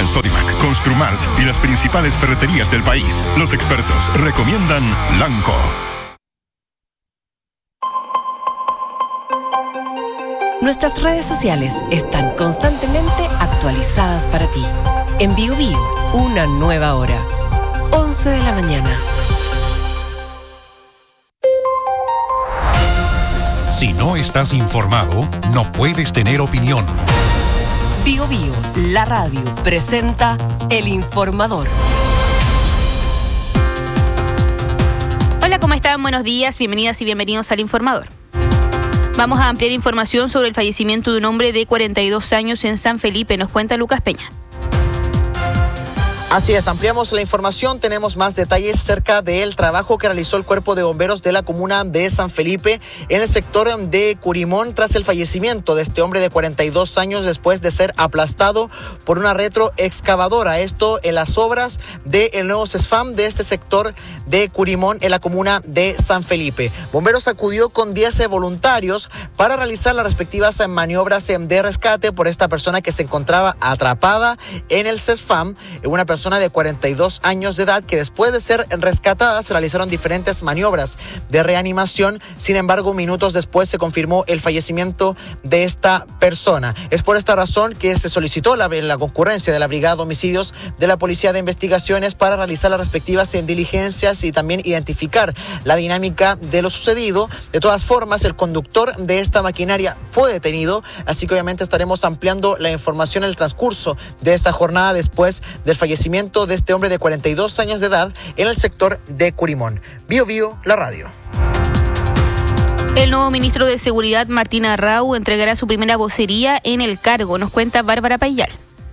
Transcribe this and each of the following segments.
en Sodimac, Construmart y las principales ferreterías del país. Los expertos recomiendan Lanco. Nuestras redes sociales están constantemente actualizadas para ti. En BioBio, una nueva hora. 11 de la mañana. Si no estás informado, no puedes tener opinión. BioBio, la radio, presenta El Informador. Hola, ¿cómo están? Buenos días, bienvenidas y bienvenidos al Informador. Vamos a ampliar información sobre el fallecimiento de un hombre de 42 años en San Felipe. Nos cuenta Lucas Peña. Así es, ampliamos la información, tenemos más detalles acerca del trabajo que realizó el Cuerpo de Bomberos de la comuna de San Felipe en el sector de Curimón tras el fallecimiento de este hombre de 42 años después de ser aplastado por una retroexcavadora. Esto en las obras del nuevo CESFAM de este sector de Curimón en la comuna de San Felipe. Bomberos acudió con 10 voluntarios para realizar las respectivas maniobras de rescate por esta persona que se encontraba atrapada en el CESFAM, una persona de 42 años de edad que después de ser rescatada se realizaron diferentes maniobras de reanimación. Sin embargo, minutos después se confirmó el fallecimiento de esta persona. Es por esta razón que se solicitó la concurrencia de la Brigada de Homicidios de la Policía de Investigaciones para realizar las respectivas diligencias y también identificar la dinámica de lo sucedido. De todas formas, el conductor de esta maquinaria fue detenido, así que obviamente estaremos ampliando la información en el transcurso de esta jornada después del fallecimiento de este hombre de 42 años de edad en el sector de Curimón. BioBio, la radio. El nuevo ministro de Seguridad, Martín Arrau, entregará su primera vocería en el cargo. Nos cuenta Bárbara Payal.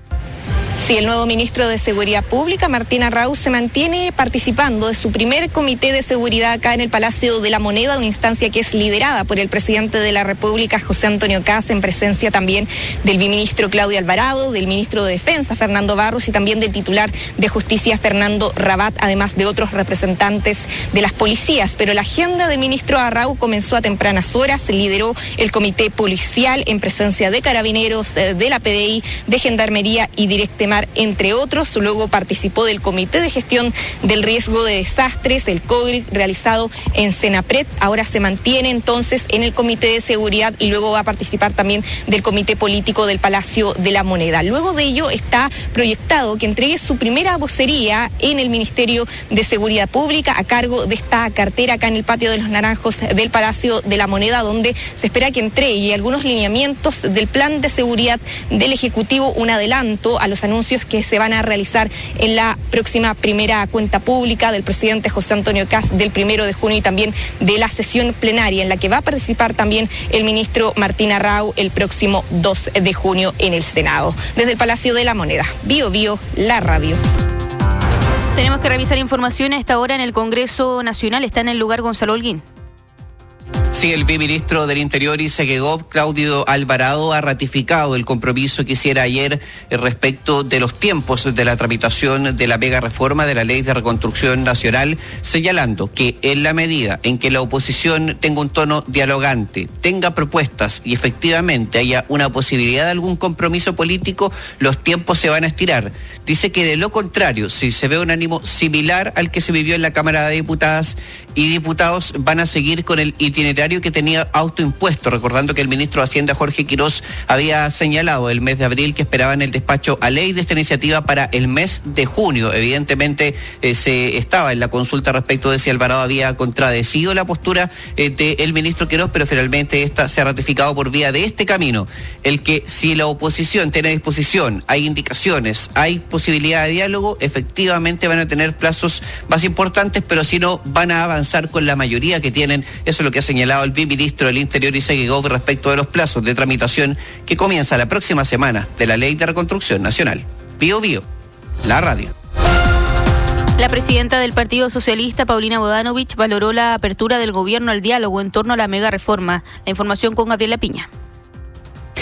Sí, el nuevo ministro de Seguridad Pública, Martín Arrau, se mantiene participando de su primer comité de seguridad acá en el Palacio de la Moneda, una instancia que es liderada por el presidente de la República, José Antonio Kast, en presencia también del viceministro Claudio Alvarado, del ministro de Defensa, Fernando Barros, y también del titular de Justicia, Fernando Rabat, además de otros representantes de las policías. Pero la agenda del ministro Arrau comenzó a tempranas horas, lideró el comité policial en presencia de carabineros, de la PDI, de Gendarmería y Directemar, entre otros. Luego participó del Comité de Gestión del Riesgo de Desastres, el CODRIC, realizado en Senapred. Ahora se mantiene entonces en el Comité de Seguridad y luego va a participar también del Comité Político del Palacio de la Moneda. Luego de ello está proyectado que entregue su primera vocería en el Ministerio de Seguridad Pública a cargo de esta cartera acá en el Patio de los Naranjos del Palacio de la Moneda, donde se espera que entregue algunos lineamientos del plan de seguridad del Ejecutivo, un adelanto a los anuncios que se van a realizar en la próxima primera cuenta pública del presidente José Antonio Kast del 1 de junio y también de la sesión plenaria en la que va a participar también el ministro Martín Arrau el próximo 2 de junio en el Senado. Desde el Palacio de la Moneda, BioBio, la radio. Tenemos que revisar información a esta hora en el Congreso Nacional. Está en el lugar Gonzalo Holguín. Sí, el viceministro del Interior y Seguegov, Claudio Alvarado, ha ratificado el compromiso que hiciera ayer respecto de los tiempos de la tramitación de la mega reforma de la Ley de Reconstrucción Nacional, señalando que en la medida en que la oposición tenga un tono dialogante, tenga propuestas y efectivamente haya una posibilidad de algún compromiso político, los tiempos se van a estirar. Dice que de lo contrario, si se ve un ánimo similar al que se vivió en la Cámara de Diputadas y Diputados, van a seguir con el itinerario que tenía autoimpuesto, recordando que el ministro de Hacienda, Jorge Quirós, había señalado el mes de abril que esperaban el despacho a ley de esta iniciativa para el mes de junio. Evidentemente se estaba en la consulta respecto de si Alvarado había contradecido la postura del ministro Quirós, pero finalmente esta se ha ratificado por vía de este camino, el que si la oposición tiene disposición, hay indicaciones, hay posibilidad de diálogo, efectivamente van a tener plazos más importantes, pero si no, van a avanzar con la mayoría que tienen. Eso es lo que ha señalado el viceministro del Interior y Seguegov respecto de los plazos de tramitación que comienza la próxima semana de la Ley de Reconstrucción Nacional. BioBio, la radio. La presidenta del Partido Socialista, Paulina Bodanovich, valoró la apertura del gobierno al diálogo en torno a la mega reforma. La información con Gabriela Piña.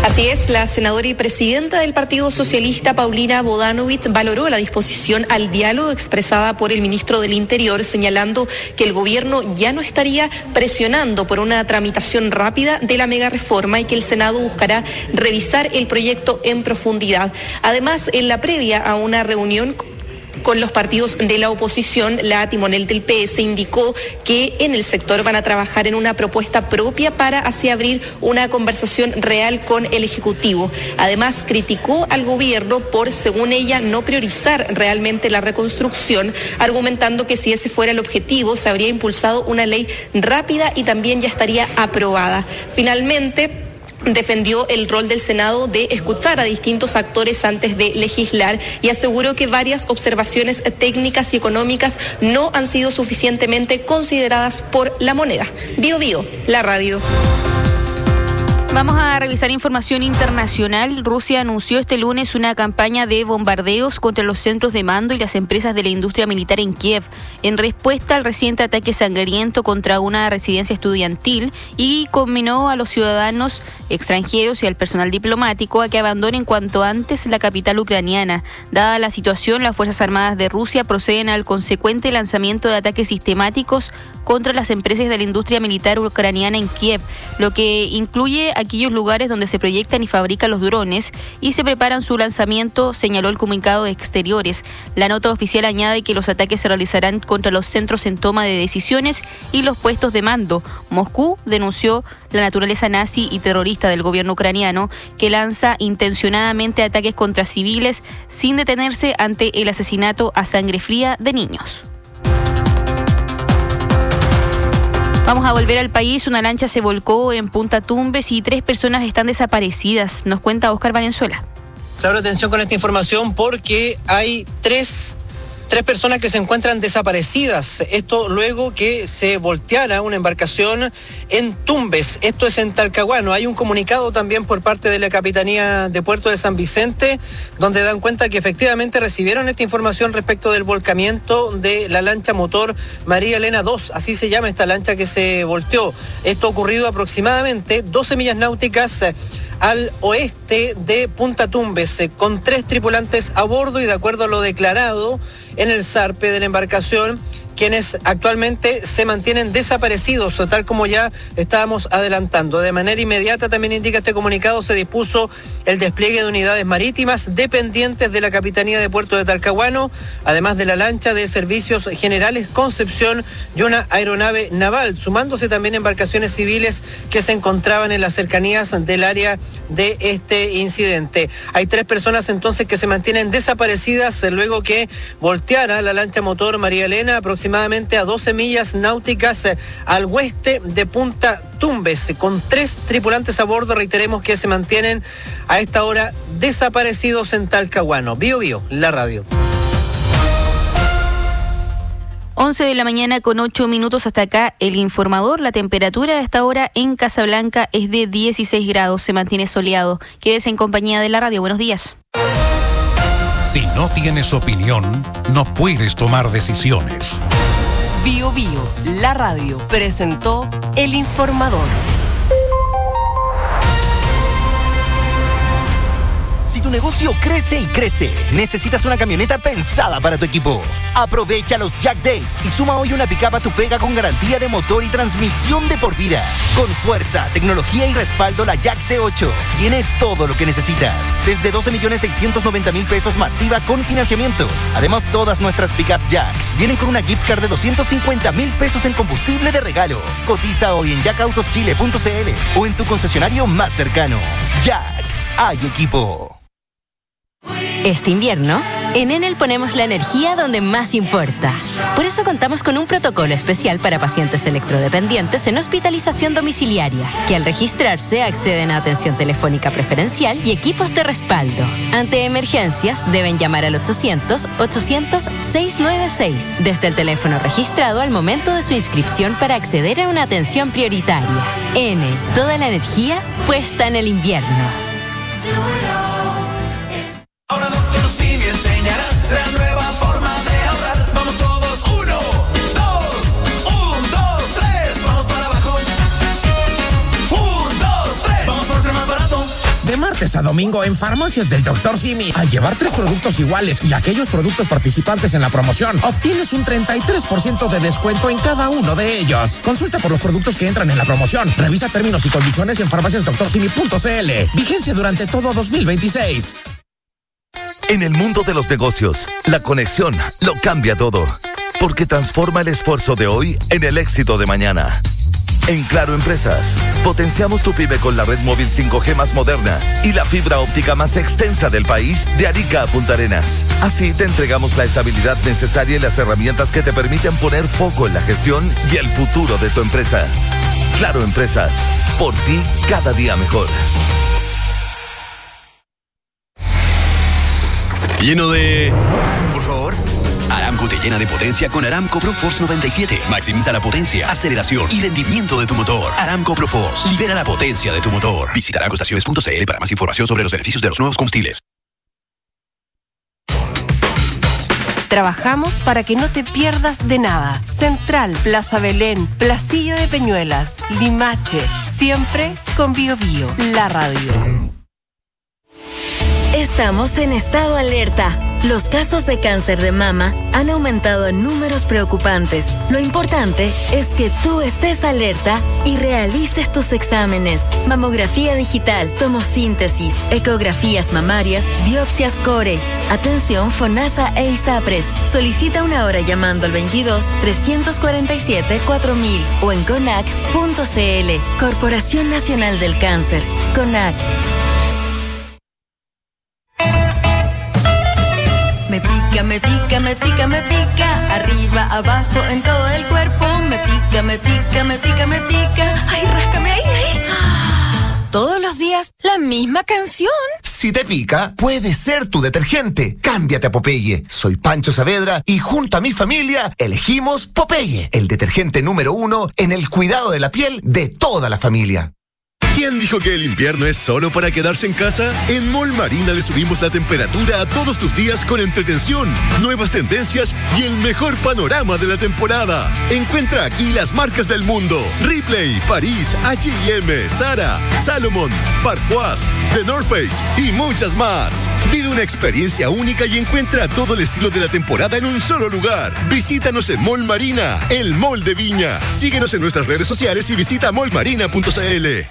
Así es, la senadora y presidenta del Partido Socialista, Paulina Bodanovich, valoró la disposición al diálogo expresada por el ministro del Interior, señalando que el gobierno ya no estaría presionando por una tramitación rápida de la megareforma y que el Senado buscará revisar el proyecto en profundidad. Además, en la previa a una reunión con los partidos de la oposición, la timonel del PS indicó que en el sector van a trabajar en una propuesta propia para así abrir una conversación real con el Ejecutivo. Además, criticó al gobierno por, según ella, no priorizar realmente la reconstrucción, argumentando que si ese fuera el objetivo, se habría impulsado una ley rápida y también ya estaría aprobada. Finalmente, defendió el rol del Senado de escuchar a distintos actores antes de legislar y aseguró que varias observaciones técnicas y económicas no han sido suficientemente consideradas por la moneda. Bio Bio, la radio. Vamos a revisar información internacional. Rusia anunció este lunes una campaña de bombardeos contra los centros de mando y las empresas de la industria militar en Kiev, en respuesta al reciente ataque sangriento contra una residencia estudiantil, y conminó a los ciudadanos extranjeros y al personal diplomático a que abandonen cuanto antes la capital ucraniana. Dada la situación, las Fuerzas Armadas de Rusia proceden al consecuente lanzamiento de ataques sistemáticos contra las empresas de la industria militar ucraniana en Kiev, lo que incluye aquellos lugares donde se proyectan y fabrican los drones y se preparan su lanzamiento, señaló el comunicado de Exteriores. La nota oficial añade que los ataques se realizarán contra los centros en toma de decisiones y los puestos de mando. Moscú denunció la naturaleza nazi y terrorista del gobierno ucraniano, que lanza intencionadamente ataques contra civiles sin detenerse ante el asesinato a sangre fría de niños. Vamos a volver al país. Una lancha se volcó en Punta Tumbes y 3 personas están desaparecidas. Nos cuenta Oscar Valenzuela. Claro, atención con esta información porque hay tres personas que se encuentran desaparecidas. Esto luego que se volteara una embarcación en Tumbes. Esto es en Talcahuano. Hay un comunicado también por parte de la Capitanía de Puerto de San Vicente, donde dan cuenta que efectivamente recibieron esta información respecto del volcamiento de la lancha motor María Elena II. Así se llama esta lancha que se volteó. Esto ha ocurrido aproximadamente 12 millas náuticas al oeste de Punta Tumbes, con 3 tripulantes a bordo y de acuerdo a lo declarado en el zarpe de la embarcación, quienes actualmente se mantienen desaparecidos, tal como ya estábamos adelantando. De manera inmediata, también indica este comunicado, se dispuso el despliegue de unidades marítimas dependientes de la Capitanía de Puerto de Talcahuano, además de la lancha de Servicios Generales Concepción y una aeronave naval, sumándose también embarcaciones civiles que se encontraban en las cercanías del área de este incidente. Hay 3 personas entonces que se mantienen desaparecidas luego que volteara la lancha motor María Elena aproximadamente a 12 millas náuticas al oeste de Punta Tumbes, con 3 tripulantes a bordo. Reiteremos que se mantienen a esta hora desaparecidos en Talcahuano. Bio Bio, la radio. 11 de la mañana con 8 minutos hasta acá el informador. La temperatura a esta hora en Casablanca es de 16 grados, se mantiene soleado. Quédese en compañía de la radio. Buenos días. Si no tienes opinión, no puedes tomar decisiones. Bio Bio, la radio, presentó El Informador. Si tu negocio crece y crece, necesitas una camioneta pensada para tu equipo. Aprovecha los Jack Days y suma hoy una pick-up a tu pega con garantía de motor y transmisión de por vida. Con fuerza, tecnología y respaldo, la Jack T8 tiene todo lo que necesitas. Desde 12.690.000 pesos masiva con financiamiento. Además, todas nuestras pick-up Jack vienen con una gift card de 250.000 pesos en combustible de regalo. Cotiza hoy en jackautoschile.cl o en tu concesionario más cercano. Jack, hay equipo. Este invierno, en Enel ponemos la energía donde más importa. Por eso contamos con un protocolo especial para pacientes electrodependientes en hospitalización domiciliaria, que al registrarse acceden a atención telefónica preferencial y equipos de respaldo. Ante emergencias, deben llamar al 800-800-696 desde el teléfono registrado al momento de su inscripción para acceder a una atención prioritaria. Enel, toda la energía puesta en el invierno. Ahora Dr. Simi enseñará la nueva forma de ahorrar. Vamos todos, 1, 2, 3, vamos para abajo. 1, 2, 3, vamos por ser más barato. De domingo en Farmacias del Dr. Simi. Al llevar 3 productos iguales y aquellos productos participantes en la promoción, obtienes un 33% de descuento en cada uno de ellos. Consulta por los productos que entran en la promoción. Revisa términos y condiciones en farmaciasdoctorsimi.cl. Vigencia durante todo 2026. En el mundo de los negocios, la conexión lo cambia todo, porque transforma el esfuerzo de hoy en el éxito de mañana. En Claro Empresas, potenciamos tu pyme con la red móvil 5G más moderna y la fibra óptica más extensa del país, de Arica a Punta Arenas. Así te entregamos la estabilidad necesaria y las herramientas que te permiten poner foco en la gestión y el futuro de tu empresa. Claro Empresas, por ti cada día mejor. Lleno de... Por favor. Aramco te llena de potencia con Aramco ProForce 97. Maximiza la potencia, aceleración y rendimiento de tu motor. Aramco ProForce. Libera la potencia de tu motor. Visita aramcoestaciones.cl para más información sobre los beneficios de los nuevos combustibles. Trabajamos para que no te pierdas de nada. Central, Plaza Belén, Placilla de Peñuelas, Limache. Siempre con BioBio, la radio. Estamos en estado alerta. Los casos de cáncer de mama han aumentado en números preocupantes. Lo importante es que tú estés alerta y realices tus exámenes. Mamografía digital, tomosíntesis, ecografías mamarias, biopsias core. Atención FONASA e ISAPRES. Solicita una hora llamando al 22-347-4000 o en CONAC.cl. Corporación Nacional del Cáncer. CONAC. Me pica, me pica, me pica, me pica. Arriba, abajo, en todo el cuerpo. Me pica, me pica, me pica, me pica. Ay, ráscame ahí, ahí. Todos los días, la misma canción. Si te pica, puede ser tu detergente. Cámbiate a Popeye. Soy Pancho Saavedra y junto a mi familia elegimos Popeye, el detergente número 1 en el cuidado de la piel de toda la familia. ¿Quién dijo que el invierno es solo para quedarse en casa? En Mall Marina le subimos la temperatura a todos tus días con entretención, nuevas tendencias y el mejor panorama de la temporada. Encuentra aquí las marcas del mundo: Ripley, París, H&M, Zara, Salomon, Parfois, The North Face y muchas más. Vive una experiencia única y encuentra todo el estilo de la temporada en un solo lugar. Visítanos en Mall Marina, el mall de Viña. Síguenos en nuestras redes sociales y visita mallmarina.cl.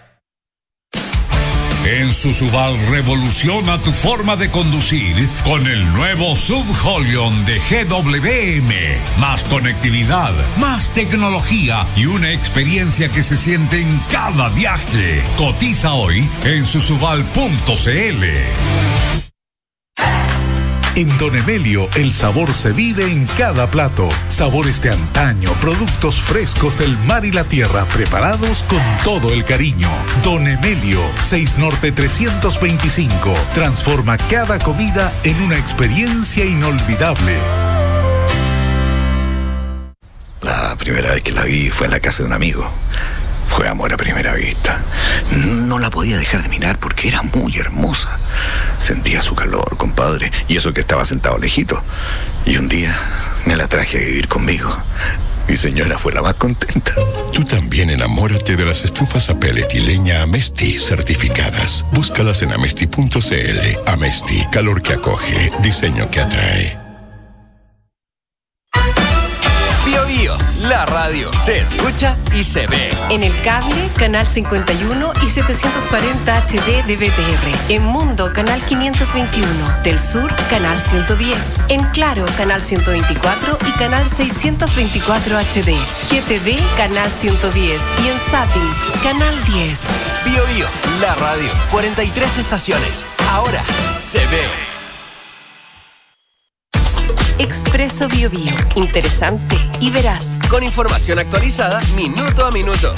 En Susubal revoluciona tu forma de conducir con el nuevo Sub Holion de GWM. Más conectividad, más tecnología y una experiencia que se siente en cada viaje. Cotiza hoy en susubal.cl. En Don Emelio, el sabor se vive en cada plato. Sabores de antaño, productos frescos del mar y la tierra, preparados con todo el cariño. Don Emelio, 6 Norte 325. Transforma cada comida en una experiencia inolvidable. La primera vez que la vi fue en la casa de un amigo. Fue amor a primera vista. No la podía dejar de mirar porque era muy hermosa. Sentía su calor, compadre, y eso que estaba sentado lejito. Y un día me la traje a vivir conmigo. Mi señora fue la más contenta. Tú también enamórate de las estufas a pellet y leña Amesti certificadas. Búscalas en amesti.cl. Amesti, calor que acoge, diseño que atrae. BioBio, la radio se escucha y se ve. En el cable, canal 51 y 740 HD de BTR. En Mundo, canal 521. Del Sur, canal 110. En Claro, canal 124 y canal 624 HD. GTV, canal 110. Y en Zapping, canal 10. BioBio, la radio. 43 estaciones. Ahora se ve. Expreso BioBio. Interesante y veraz. Con información actualizada minuto a minuto.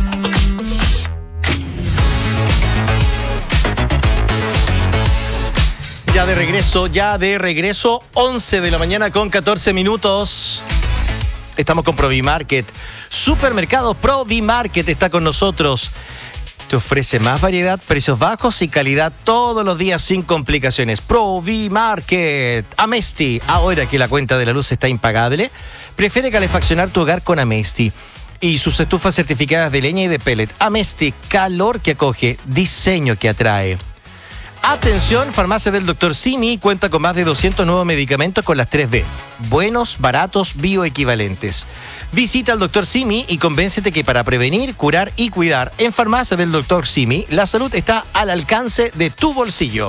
Ya de regreso, 11 de la mañana con 14 minutos. Estamos con Provimarket. Supermercado Provimarket está con nosotros. Te ofrece más variedad, precios bajos y calidad todos los días sin complicaciones. Provimarket. Amesti. Ahora que la cuenta de la luz está impagable, prefiere calefaccionar tu hogar con Amesti y sus estufas certificadas de leña y de pellet. Amesti, calor que acoge, diseño que atrae. Atención, Farmacia del Dr. Simi cuenta con más de 200 nuevos medicamentos con las 3B. Buenos, baratos, bioequivalentes. Visita al Dr. Simi y convéncete que para prevenir, curar y cuidar en Farmacia del Dr. Simi, la salud está al alcance de tu bolsillo.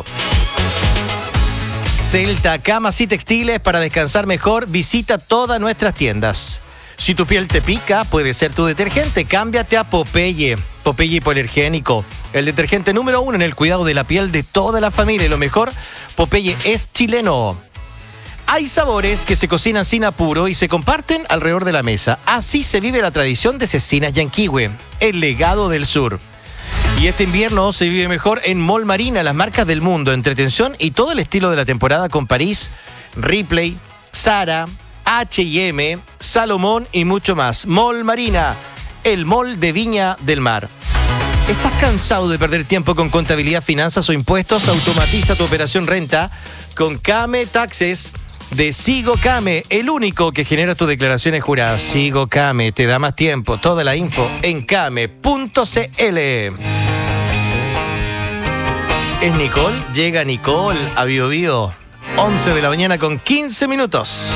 Celta, camas y textiles para descansar mejor, visita todas nuestras tiendas. Si tu piel te pica, puede ser tu detergente. Cámbiate a Popeye. Popeye hipoalergénico. El detergente número 1 en el cuidado de la piel de toda la familia. Y lo mejor, Popeye es chileno. Hay sabores que se cocinan sin apuro y se comparten alrededor de la mesa. Así se vive la tradición de Cecinas Yanquihue, el legado del sur. Y este invierno se vive mejor en Mall Marina, las marcas del mundo, entretención y todo el estilo de la temporada con París, Ripley, Zara, H&M, Salomón y mucho más. Mall Marina, el mall de Viña del Mar. ¿Estás cansado de perder tiempo con contabilidad, finanzas o impuestos? Automatiza tu operación renta con Kame Taxes de Sigo Kame, el único que genera tus declaraciones juradas. Sigo Kame, te da más tiempo. Toda la info en kame.cl. Es Nicole, llega Nicole a Bio Bio. 11 de la mañana con 15 minutos.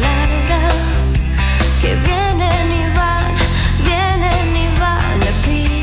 Vienen y van, me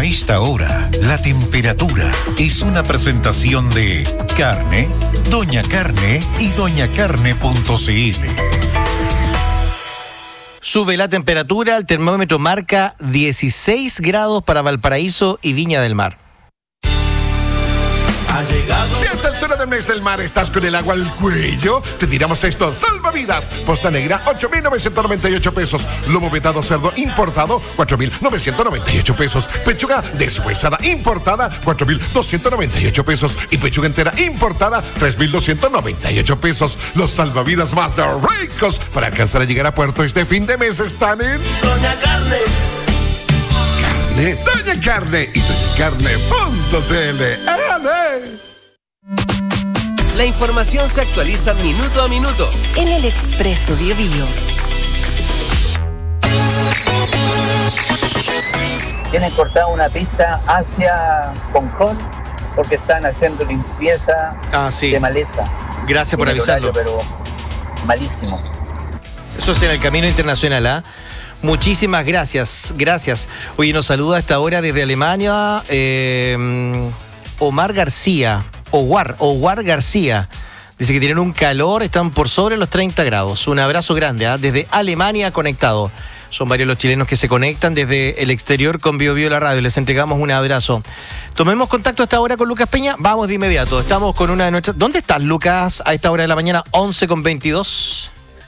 A esta hora, la temperatura es una presentación de Carne, Doña Carne y doñacarne.cl. Sube la temperatura, el termómetro marca 16 grados para Valparaíso y Viña del Mar. Ha llegado. Si a esta altura del mes del mar estás con el agua al cuello, te tiramos estos salvavidas. Posta negra, 8,998 pesos. Lomo vetado cerdo importado, 4,998 pesos. Pechuga deshuesada importada, 4,298 pesos. Y pechuga entera importada, 3,298 pesos. Los salvavidas más ricos para alcanzar a llegar a puerto este fin de mes están en Doña Carne. Doña Carne y doñacarne.cl. La información se actualiza minuto a minuto en el Expreso Bio Bio. Tienen cortada una pista hacia Concón porque están haciendo limpieza de maleza. Gracias por avisarlo. Horario, pero malísimo. Eso es en el camino internacional, ¿ah? Muchísimas gracias. Oye, nos saluda a esta hora desde Alemania Omar García. Owar García. Dice que tienen un calor, están por sobre los 30 grados. Un abrazo grande, desde Alemania conectado. Son varios los chilenos que se conectan desde el exterior con Bio Bio la radio. Les entregamos un abrazo. Tomemos contacto a esta hora con Lucas Peña. Vamos de inmediato. Estamos con una de nuestras... ¿Dónde estás, Lucas, a esta hora de la mañana, 11:22?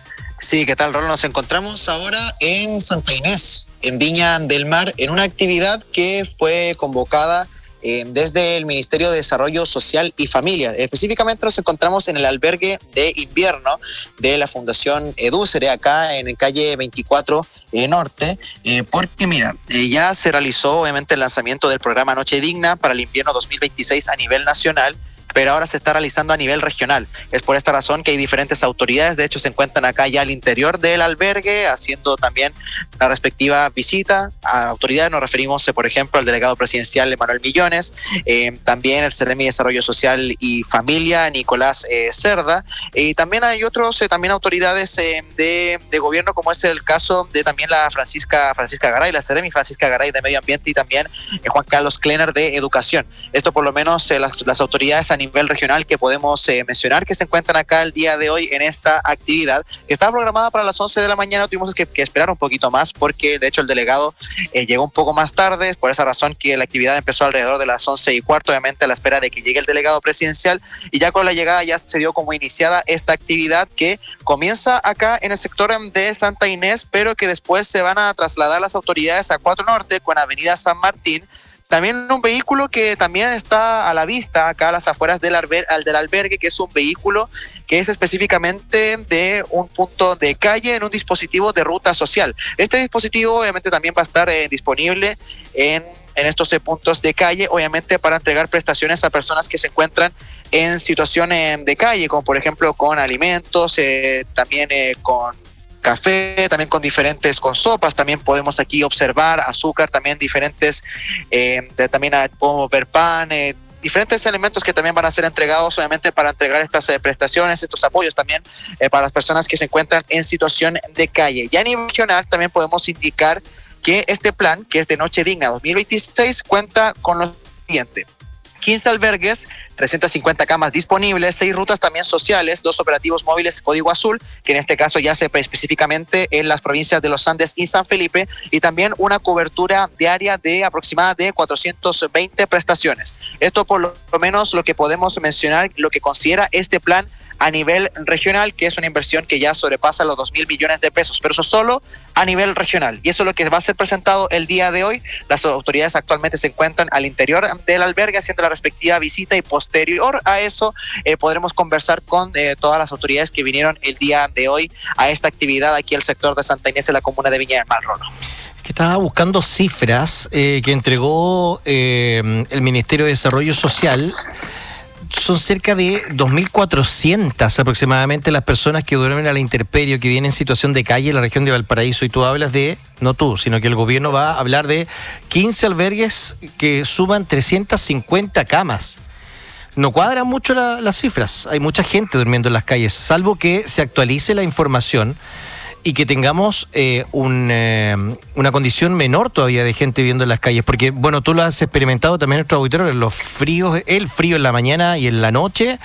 Sí, ¿qué tal, Rolo? Nos encontramos ahora en Santa Inés, en Viña del Mar, en una actividad que fue convocada desde el Ministerio de Desarrollo Social y Familia. Específicamente nos encontramos en el albergue de invierno de la Fundación Edúcere, acá en calle 24 Norte, porque mira, ya se realizó obviamente el lanzamiento del programa Noche Digna para el invierno 2026 a nivel nacional, pero ahora se está realizando a nivel regional. Es por esta razón que hay diferentes autoridades, de hecho se encuentran acá ya al interior del albergue, haciendo también la respectiva visita. A autoridades nos referimos, por ejemplo, al delegado presidencial Emanuel Millones, también el Seremi de Desarrollo Social y Familia, Nicolás Cerda, y también hay otros, también autoridades de gobierno, como es el caso de también la Francisca Garay, la Seremi Francisca Garay de Medio Ambiente, y también Juan Carlos Klenner de Educación. Esto por lo menos las autoridades a nivel regional que podemos mencionar que se encuentran acá el día de hoy en esta actividad que estaba programada para las 11 de la mañana. Tuvimos que esperar un poquito más porque de hecho el delegado llegó un poco más tarde, por esa razón que la actividad empezó alrededor de las 11:15, obviamente a la espera de que llegue el delegado presidencial, y ya con la llegada ya se dio como iniciada esta actividad que comienza acá en el sector de Santa Inés, pero que después se van a trasladar las autoridades a 4 Norte con Avenida San Martín. También un vehículo que también está a la vista acá a las afueras del albergue, que es un vehículo que es específicamente de un punto de calle en un dispositivo de ruta social. Este dispositivo obviamente también va a estar disponible en estos puntos de calle, obviamente para entregar prestaciones a personas que se encuentran en situación de calle, como por ejemplo con alimentos, también con café, también con sopas, también podemos aquí observar azúcar, también diferentes, también podemos ver pan, diferentes elementos que también van a ser entregados obviamente para entregar estas prestaciones, estos apoyos también para las personas que se encuentran en situación de calle. Y a nivel regional también podemos indicar que este plan, que es de Noche Digna 2026, cuenta con lo siguiente: 15 albergues, 350 camas disponibles, 6 rutas también sociales, 2 operativos móviles código azul, que en este caso ya se específicamente en las provincias de Los Andes y San Felipe, y también una cobertura diaria de aproximada de 420 prestaciones. Esto por lo menos lo que podemos mencionar, lo que considera este plan a nivel regional, que es una inversión que ya sobrepasa los 2.000 millones de pesos, pero eso solo a nivel regional. Y eso es lo que va a ser presentado el día de hoy. Las autoridades actualmente se encuentran al interior del albergue haciendo la respectiva visita, y posterior a eso podremos conversar con todas las autoridades que vinieron el día de hoy a esta actividad aquí al sector de Santa Inés en la comuna de Viña del Mar, Rolo. Que estaba buscando cifras que entregó el Ministerio de Desarrollo Social. Son cerca de 2.400 aproximadamente las personas que duermen a la intemperie, que vienen en situación de calle en la región de Valparaíso. Y tú hablas de, no tú, sino que el gobierno va a hablar de 15 albergues que suman 350 camas. No cuadran mucho las cifras. Hay mucha gente durmiendo en las calles, salvo que se actualice la información. y que tengamos una condición menor todavía de gente viviendo en las calles, porque bueno, tú lo has experimentado también en nuestro auditorio, los fríos, el frío en la mañana y en la noche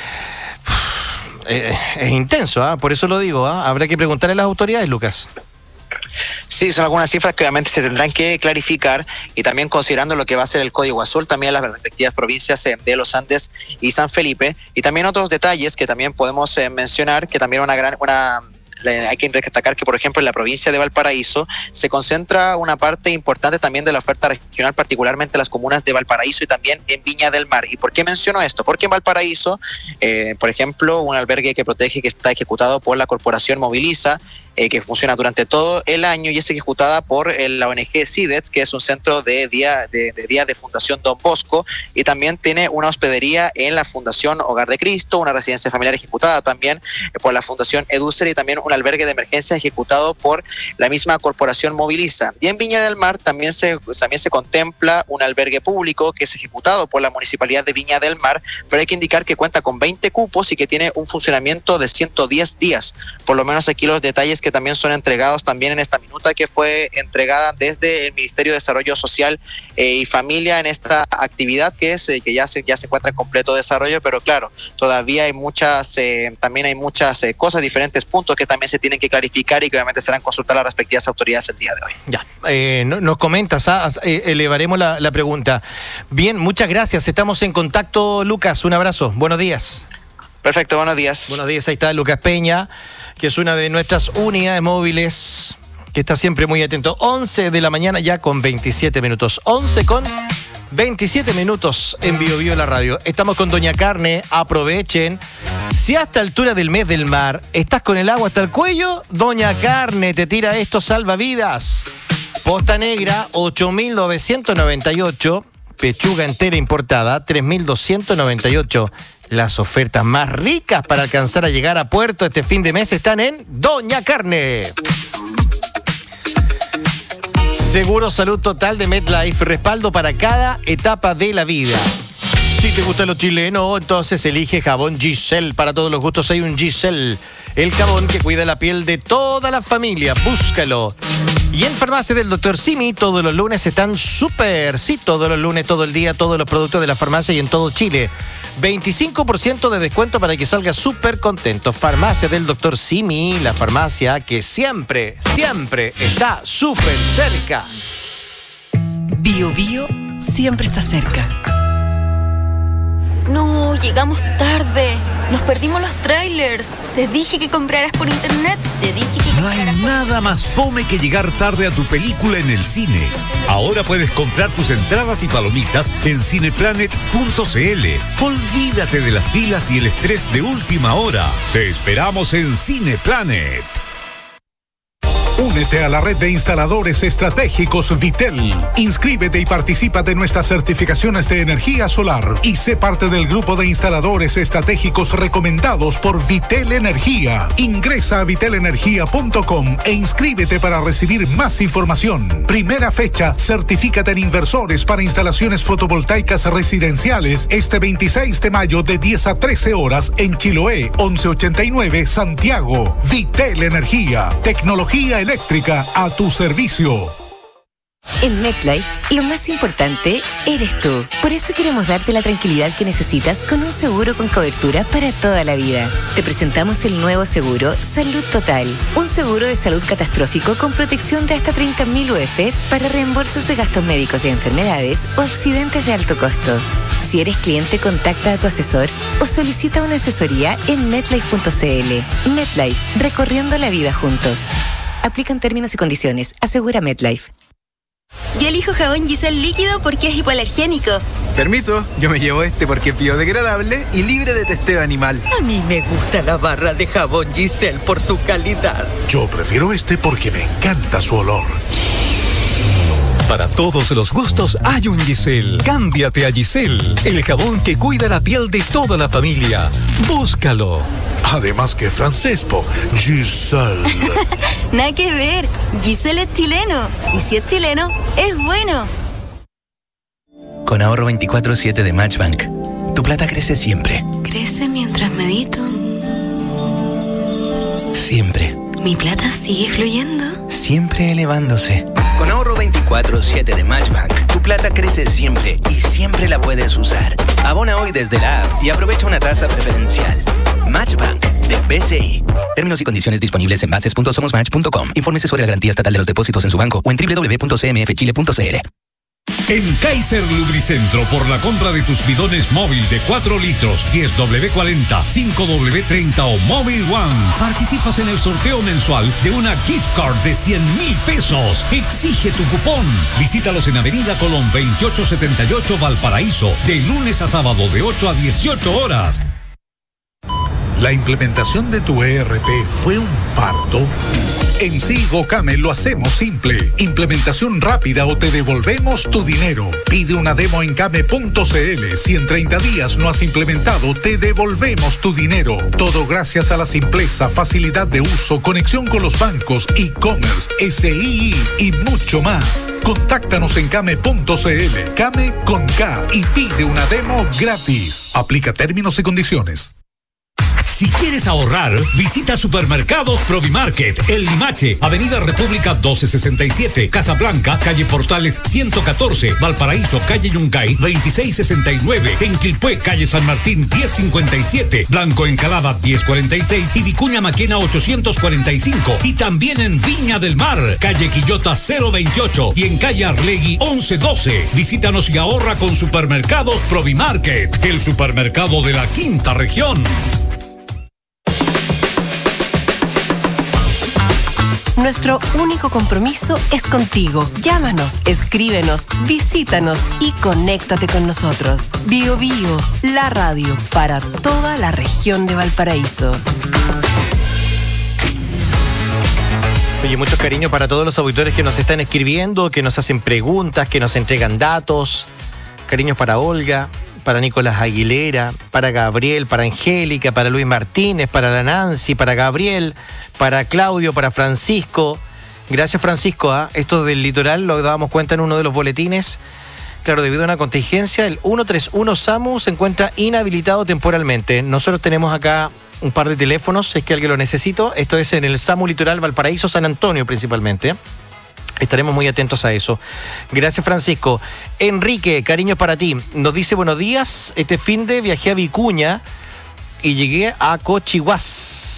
es intenso, por eso lo digo, habrá que preguntarle a las autoridades, Lucas. Sí, son algunas cifras que obviamente se tendrán que clarificar, y también considerando lo que va a ser el Código Azul, también las respectivas provincias de Los Andes y San Felipe, y también otros detalles que también podemos mencionar, que también hay que destacar que, por ejemplo, en la provincia de Valparaíso se concentra una parte importante también de la oferta regional, particularmente en las comunas de Valparaíso y también en Viña del Mar. ¿Y por qué menciono esto? Porque en Valparaíso, por ejemplo, un albergue que protege, que está ejecutado por la Corporación Moviliza, que funciona durante todo el año y es ejecutada por la ONG CIDETS, que es un centro de día de Fundación Don Bosco, y también tiene una hospedería en la Fundación Hogar de Cristo, una residencia familiar ejecutada también por la Fundación Educer, y también un albergue de emergencia ejecutado por la misma Corporación Moviliza. Y en Viña del Mar también se contempla un albergue público que es ejecutado por la Municipalidad de Viña del Mar, pero hay que indicar que cuenta con 20 cupos y que tiene un funcionamiento de 110 días. Por lo menos aquí los detalles que también son entregados también en esta minuta que fue entregada desde el Ministerio de Desarrollo Social y Familia en esta actividad que ya se encuentra en completo desarrollo, pero claro, todavía hay muchas cosas, diferentes puntos que también se tienen que clarificar y que obviamente serán consultadas las respectivas autoridades el día de hoy. Ya, nos comentas, elevaremos la pregunta. Bien, muchas gracias, estamos en contacto, Lucas, un abrazo, buenos días. Perfecto, buenos días. Buenos días, ahí está Lucas Peña, que es una de nuestras unidades móviles, que está siempre muy atento. 11 de la mañana ya con 27 minutos. 11 con 27 minutos en Bio Bio la radio. Estamos con Doña Carne, aprovechen. Si a esta altura del mes del mar estás con el agua hasta el cuello, Doña Carne te tira estos salvavidas. Posta negra, 8.998. Pechuga entera importada, 3.298. Las ofertas más ricas para alcanzar a llegar a puerto este fin de mes están en Doña Carne. Seguro Salud Total de MetLife, respaldo para cada etapa de la vida. Si te gusta lo chileno, entonces elige jabón Giselle. Para todos los gustos hay un Giselle, el jabón que cuida la piel de toda la familia. Búscalo. Y en Farmacia del Dr. Simi, todos los lunes están súper. Sí, todos los lunes, todo el día, todos los productos de la farmacia y en todo Chile. 25% de descuento para que salgas súper contento. Farmacia del Dr. Simi, la farmacia que siempre, siempre está súper cerca. Bio Bio siempre está cerca. No, llegamos tarde. Nos perdimos los trailers. Te dije que compraras por internet. No hay nada más fome que llegar tarde a tu película en el cine. Ahora puedes comprar tus entradas y palomitas en cineplanet.cl. Olvídate de las filas y el estrés de última hora. Te esperamos en Cineplanet. Únete a la red de instaladores estratégicos Vitel. Inscríbete y participa de nuestras certificaciones de energía solar y sé parte del grupo de instaladores estratégicos recomendados por Vitel Energía. Ingresa a vitelenergia.com e inscríbete para recibir más información. Primera fecha, certifícate en inversores para instalaciones fotovoltaicas residenciales este 26 de mayo de 10 a 13 horas en Chiloé, 1189 Santiago. Vitel Energía, tecnología eléctrica a tu servicio. En MetLife, lo más importante eres tú. Por eso queremos darte la tranquilidad que necesitas con un seguro con cobertura para toda la vida. Te presentamos el nuevo seguro Salud Total. Un seguro de salud catastrófico con protección de hasta 30.000 UF para reembolsos de gastos médicos de enfermedades o accidentes de alto costo. Si eres cliente, contacta a tu asesor o solicita una asesoría en MetLife.cl. MetLife, recorriendo la vida juntos. Aplican términos y condiciones. Asegura MetLife. Yo elijo jabón Giselle líquido porque es hipoalergénico. Permiso, yo me llevo este porque es biodegradable y libre de testeo animal. A mí me gusta la barra de jabón Giselle por su calidad. Yo prefiero este porque me encanta su olor. Para todos los gustos hay un Giselle. Cámbiate a Giselle, el jabón que cuida la piel de toda la familia. Búscalo. Además que francés, Giselle. Nada que ver, Giselle es chileno. Y si es chileno, es bueno. Con ahorro 24/7 de Matchbank, tu plata crece siempre. Crece mientras medito. Siempre. ¿Mi plata sigue fluyendo? Siempre elevándose. Con ahorro 24/7 de Matchbank, tu plata crece siempre y siempre la puedes usar. Abona hoy desde la app y aprovecha una tasa preferencial. Matchbank de BCI. Términos y condiciones disponibles en bases.somosmatch.com. Infórmese sobre la garantía estatal de los depósitos en su banco o en www.cmfchile.cl. En Kaiser Lubricentro, por la compra de tus bidones móvil de 4 litros, 10W40, 5W30 o Móvil One, participas en el sorteo mensual de una gift card de 100,000 pesos. Exige tu cupón. Visítalos en Avenida Colón 2878 Valparaíso, de lunes a sábado de 8 a 18 horas. ¿La implementación de tu ERP fue un parto? En Silgocame lo hacemos simple. Implementación rápida o te devolvemos tu dinero. Pide una demo en came.cl. Si en 30 días no has implementado, te devolvemos tu dinero. Todo gracias a la simpleza, facilidad de uso, conexión con los bancos, e-commerce, SII y mucho más. Contáctanos en came.cl. Came con K y pide una demo gratis. Aplica términos y condiciones. Si quieres ahorrar, visita Supermercados Provimarket, El Limache, Avenida República 1267, Casablanca, calle Portales 114, Valparaíso, calle Yungay 2669, en Quilpué, calle San Martín 1057, Blanco Encalada 1046 y Vicuña Maquena 845. Y también en Viña del Mar, calle Quillota 028 y en calle Arlegui 1112. Visítanos y ahorra con Supermercados Provimarket, el supermercado de la quinta región. Nuestro único compromiso es contigo. Llámanos, escríbenos, visítanos y conéctate con nosotros. Bio Bio, la radio para toda la región de Valparaíso. Oye, mucho cariño para todos los auditores que nos están escribiendo, que nos hacen preguntas, que nos entregan datos. Cariños para Olga, para Nicolás Aguilera, para Gabriel, para Angélica, para Luis Martínez, para la Nancy, para Gabriel, para Claudio, para Francisco. Gracias, Francisco. Esto del litoral lo dábamos cuenta en uno de los boletines. Claro, debido a una contingencia, el 131 SAMU se encuentra inhabilitado temporalmente. Nosotros tenemos acá un par de teléfonos, si es que alguien lo necesita. Esto es en el SAMU Litoral Valparaíso, San Antonio principalmente. Estaremos muy atentos a eso. Gracias, Francisco. Enrique, cariños para ti. Nos dice, buenos días. Este finde viajé a Vicuña y llegué a Cochihuás.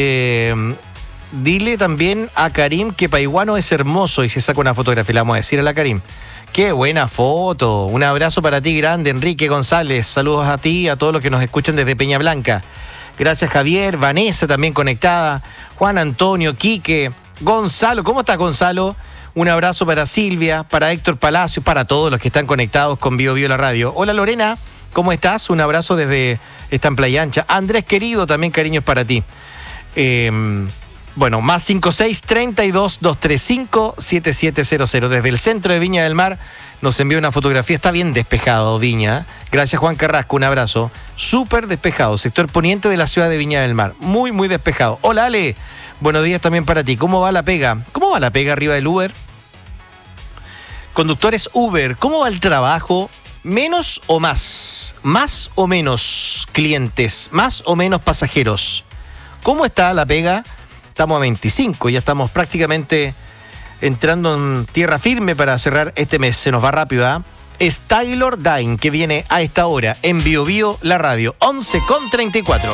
Dile también a Karim que Paiguano es hermoso y se saca una fotografía. Le vamos a decir a la Karim. Qué buena foto. Un abrazo para ti grande, Enrique González. Saludos a ti y a todos los que nos escuchan desde Peña Blanca. Gracias, Javier. Vanessa también conectada. Juan Antonio, Quique, Gonzalo. ¿Cómo estás, Gonzalo? Un abrazo para Silvia, para Héctor Palacio, para todos los que están conectados con Bio Bio la radio. Hola, Lorena, ¿cómo estás? Un abrazo desde esta en Playa Ancha. Andrés, querido, también cariños para ti. Bueno, más 56-32-235-7700. Desde el centro de Viña del Mar nos envió una fotografía. Está bien despejado, Viña. Gracias, Juan Carrasco, un abrazo. Súper despejado, sector poniente de la ciudad de Viña del Mar. Muy, muy despejado. Hola, Ale. Buenos días también para ti. ¿Cómo va la pega? ¿Cómo va la pega arriba del Uber? Conductores Uber, ¿cómo va el trabajo? ¿Menos o más? ¿Más o menos clientes? ¿Más o menos pasajeros? ¿Cómo está la pega? Estamos a 25, ya estamos prácticamente entrando en tierra firme para cerrar este mes. Se nos va rápido, ¿ah? Es Taylor Dine, que viene a esta hora en Bio Bio, la radio, 11:34.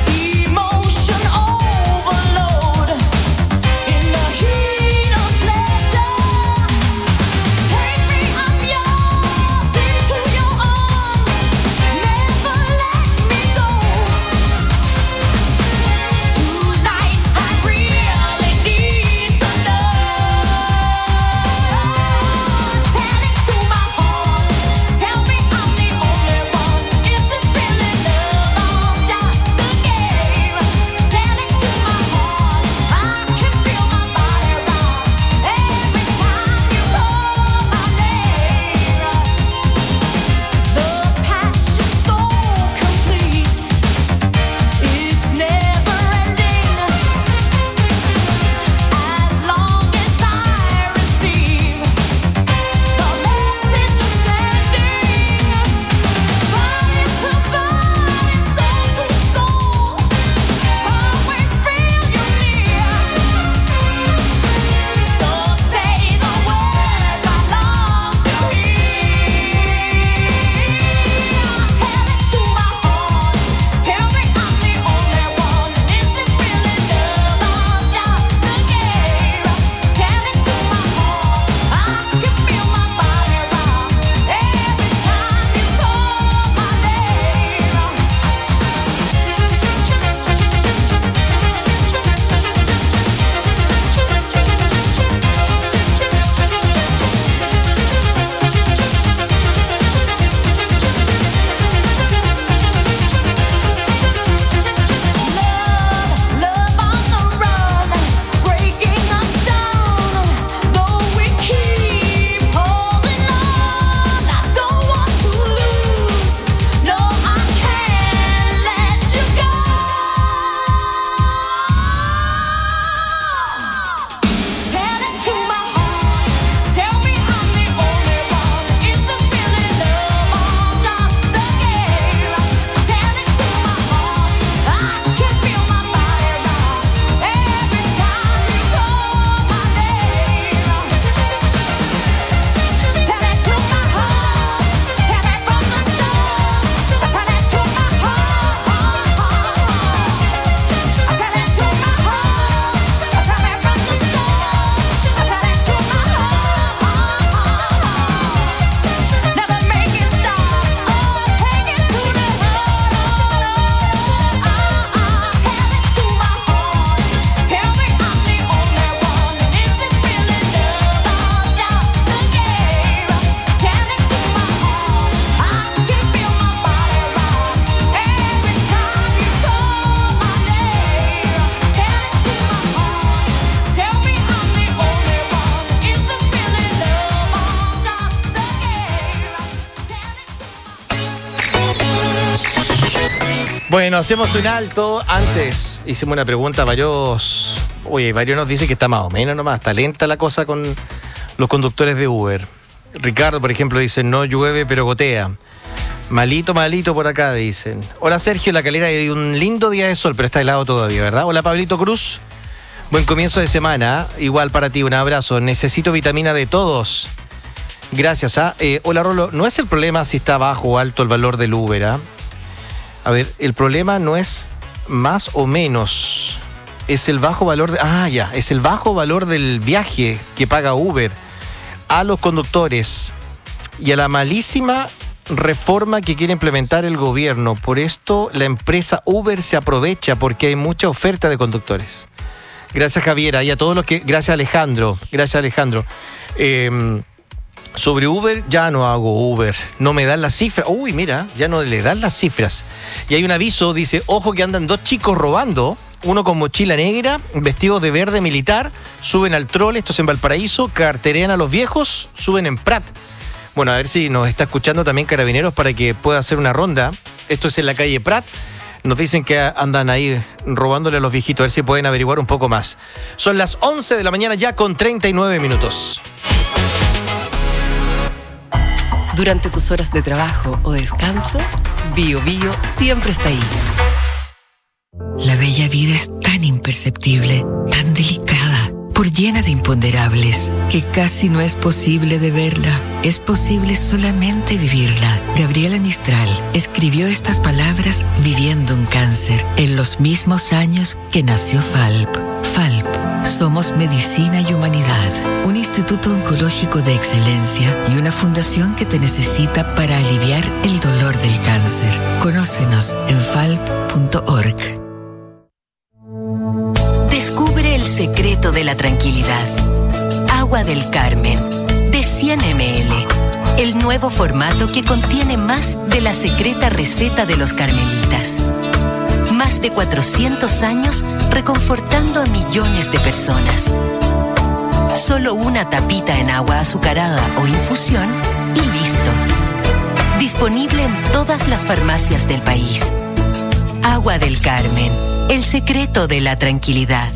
Emotion overload in the heat of play. Bueno, hacemos un alto. Antes hicimos una pregunta a varios. Oye, varios nos dice que está más o menos nomás. Está lenta la cosa con los conductores de Uber. Ricardo, por ejemplo, dice: no llueve, pero gotea. Malito, malito por acá, dicen. Hola, Sergio, La Calera, hay un lindo día de sol, pero está helado todavía, ¿verdad? Hola, Pablito Cruz. Buen comienzo de semana. Igual para ti, un abrazo. Necesito vitamina de todos. Gracias. Hola, Rolo. No es el problema si está bajo o alto el valor del Uber, ¿ah? A ver, el problema no es más o menos, es el bajo valor es el bajo valor del viaje que paga Uber a los conductores y a la malísima reforma que quiere implementar el gobierno. Por esto la empresa Uber se aprovecha porque hay mucha oferta de conductores. Gracias, Javiera, y a todos los que... Gracias, Alejandro. Sobre Uber, ya no hago Uber, no me dan las cifras. Uy, mira, ya no le dan las cifras. Y hay un aviso, dice: ojo que andan 2 chicos robando, uno con mochila negra, vestido de verde militar, suben al trole, esto es en Valparaíso, carterean a los viejos, suben en Prat. Bueno, a ver si nos está escuchando también Carabineros para que pueda hacer una ronda. Esto es en la calle Prat. Nos dicen que andan ahí robándole a los viejitos, a ver si pueden averiguar un poco más. Son las 11 de la mañana ya con 39 minutos. Durante tus horas de trabajo o descanso, Bio Bio siempre está ahí. La bella vida es tan imperceptible, tan delicada, por llena de imponderables, que casi no es posible de verla. Es posible solamente vivirla. Gabriela Mistral escribió estas palabras viviendo un cáncer, en los mismos años que nació FALP. FALP. Somos Medicina y Humanidad, un instituto oncológico de excelencia y una fundación que te necesita para aliviar el dolor del cáncer. Conócenos en falp.org. Descubre el secreto de la tranquilidad. Agua del Carmen, de 100 ml. El nuevo formato que contiene más de la secreta receta de los carmelitas. Más de 400 años reconfortando a millones de personas. Solo una tapita en agua azucarada o infusión y listo. Disponible en todas las farmacias del país. Agua del Carmen, el secreto de la tranquilidad.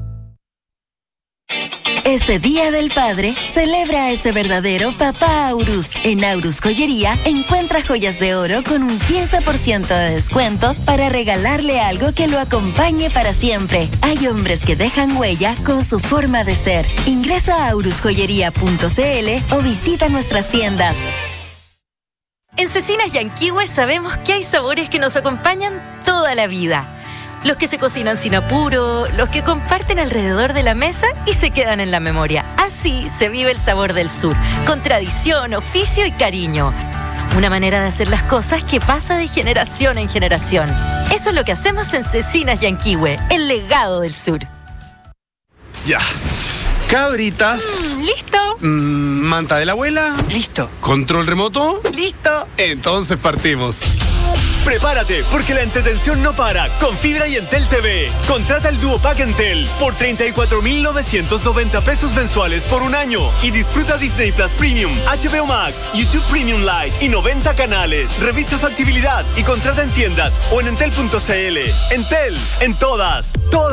Este Día del Padre, celebra a ese verdadero papá Aurus. En Aurus Joyería, encuentra joyas de oro con un 15% de descuento para regalarle algo que lo acompañe para siempre. Hay hombres que dejan huella con su forma de ser. Ingresa a aurusjoyería.cl o visita nuestras tiendas. En Cecinas Yanquihue sabemos que hay sabores que nos acompañan toda la vida. Los que se cocinan sin apuro, los que comparten alrededor de la mesa y se quedan en la memoria. Así se vive el sabor del sur, con tradición, oficio y cariño. Una manera de hacer las cosas que pasa de generación en generación. Eso es lo que hacemos en Cecinas Yanquihue, el legado del sur. Ya. Cabritas. ¿Listo? Manta de la abuela. Listo. Control remoto. Listo. Entonces partimos. Prepárate, porque la entretención no para con Fibra y Entel TV. Contrata el Duo Pack Entel por 34,990 pesos mensuales por un año y disfruta Disney Plus Premium, HBO Max, YouTube Premium Lite y 90 canales. Revisa factibilidad y contrata en tiendas o en entel.cl. Entel, en todas.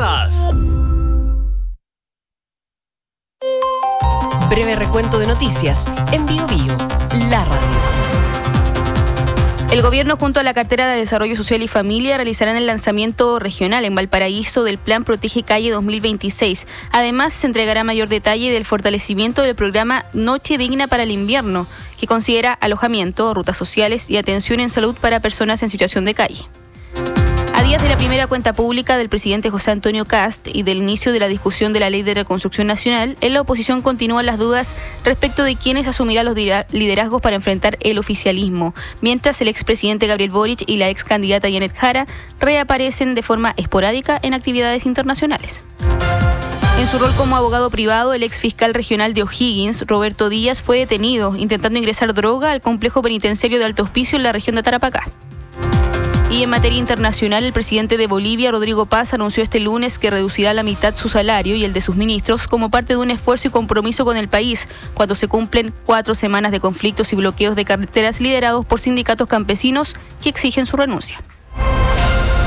Breve recuento de noticias en Bio Bio, la radio. El gobierno junto a la Cartera de Desarrollo Social y Familia realizarán el lanzamiento regional en Valparaíso del Plan Protege Calle 2026. Además, se entregará mayor detalle del fortalecimiento del programa Noche Digna para el Invierno, que considera alojamiento, rutas sociales y atención en salud para personas en situación de calle. A días de la primera cuenta pública del presidente José Antonio Kast y del inicio de la discusión de la Ley de Reconstrucción Nacional, en la oposición continúan las dudas respecto de quiénes asumirán los liderazgos para enfrentar el oficialismo, mientras el expresidente Gabriel Boric y la ex candidata Janet Jara reaparecen de forma esporádica en actividades internacionales. En su rol como abogado privado, el ex fiscal regional de O'Higgins, Roberto Díaz, fue detenido intentando ingresar droga al complejo penitenciario de Alto Hospicio en la región de Tarapacá. Y en materia internacional, el presidente de Bolivia, Rodrigo Paz, anunció este lunes que reducirá a la mitad su salario y el de sus ministros como parte de un esfuerzo y compromiso con el país, cuando se cumplen 4 semanas de conflictos y bloqueos de carreteras liderados por sindicatos campesinos que exigen su renuncia.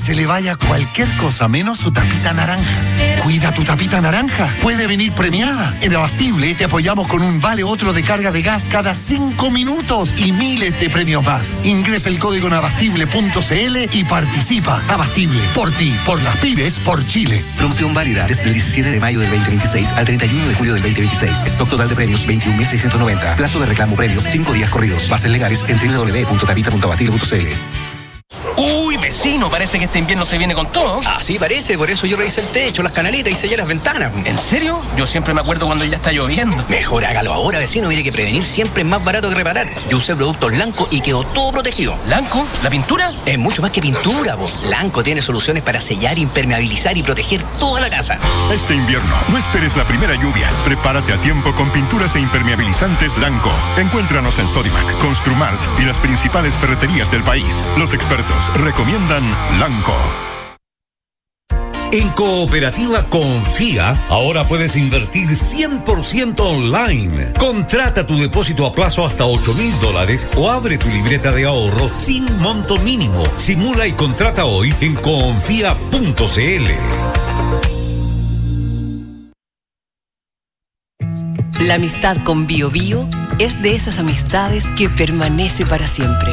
se le vaya cualquier cosa menos su tapita naranja. Cuida tu tapita naranja. Puede venir premiada. En Abastible te apoyamos con un vale otro de carga de gas cada 5 minutos y miles de premios más. Ingresa el código en abastible.cl y participa. Abastible, por ti, por las pymes, por Chile. Promoción válida desde el 17 de mayo del 2026 al 31 de julio del 2026. Stock total de premios 21.690. Plazo de reclamo premios 5 días corridos. Bases legales en www.tapita.abastible.cl. Uy, vecino, parece que este invierno se viene con todo. Así parece, por eso yo revisé el techo, las canalitas y sellé las ventanas. ¿En serio? Yo siempre me acuerdo cuando ya está lloviendo. Mejor hágalo ahora, vecino. Mire que prevenir siempre es más barato que reparar. Yo usé productos Lanco y quedó todo protegido. ¿Lanco? ¿La pintura? Es mucho más que pintura, vos. Lanco tiene soluciones para sellar, impermeabilizar y proteger toda la casa. Este invierno, no esperes la primera lluvia. Prepárate a tiempo con pinturas e impermeabilizantes Lanco. Encuéntranos en Sodimac, Construmart y las principales ferreterías del país. Los expertos recomiendan Lanco. En Cooperativa Confía, ahora puedes invertir 100% online. Contrata tu depósito a plazo hasta $8,000 o abre tu libreta de ahorro sin monto mínimo. Simula y contrata hoy en confía.cl. La amistad con Bio Bio es de esas amistades que permanece para siempre.